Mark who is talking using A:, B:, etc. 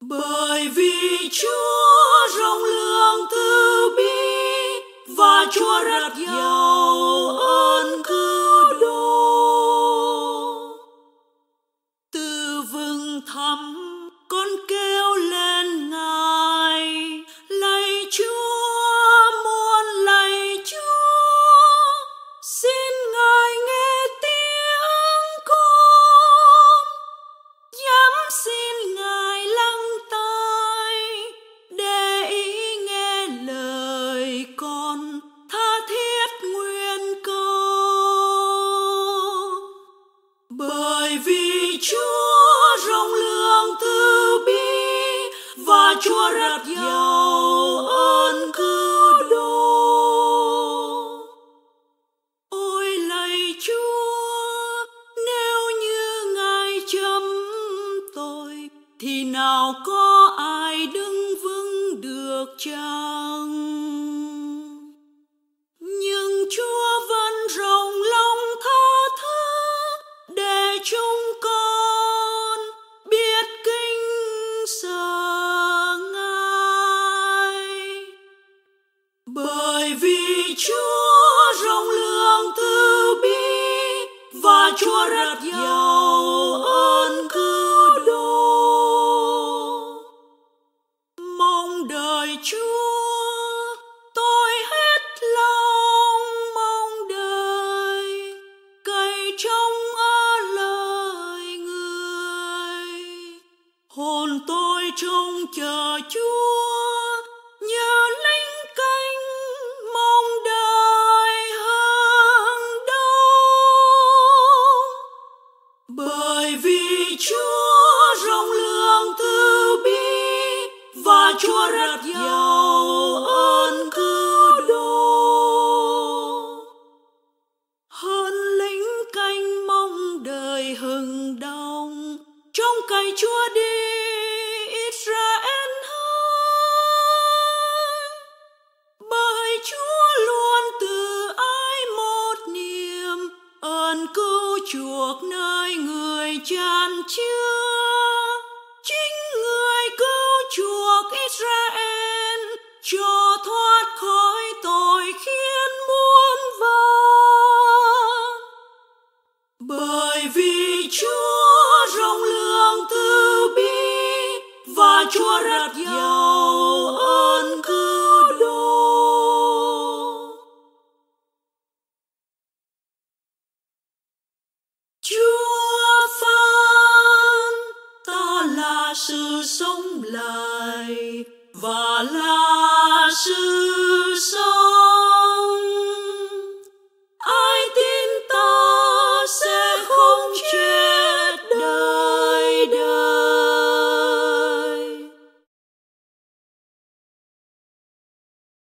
A: Bởi vì Chúa rộng lượng từ bi và Chúa rất giàu ơn cứu độ. Từ vực thẳm con kêu lên Ngài, lạy Chúa, muốn lạy Chúa, xin Ngài nghe tiếng con. Dám xin Ngài lắng tai để ý nghe lời con tha thiết nguyện cầu. Bởi vì Chúa rộng lượng từ bi và Chúa rất giàu ơn cứu độ. Ôi lạy Chúa, nếu như Ngài chấm tôi thì nào có ai đứng vững được chăng? Nhưng Chúa vẫn rộng lòng tha thứ để chúng con biết kính sợ Ngài. Bởi vì Chúa rộng lượng từ bi và Chúa rất giàu ơn cứu độ. Mong đợi Chúa, tôi hết lòng mong đợi, cậy trông ở lời Người. Hồn tôi trông chờ Chúa như lính canh mong đợi hướng đông. Bởi vì Chúa rộng lượng từ bi và Chúa rất giàu ơn cứu độ. Hơn lính canh mong đời hừng đông, trông cậy Chúa đi Israel hỡi. Bởi Chúa luôn từ ái một niềm ơn cứu chuộc nơi người chan chứa. Chính người cứu chuộc Israel cho thoát khỏi tội khiến muôn vàn. Bởi vì Chúa rộng lượng từ bi và Chúa rất giàu ơn cứu độ. Chúa phán, ta là sự sống lại và là sự sống.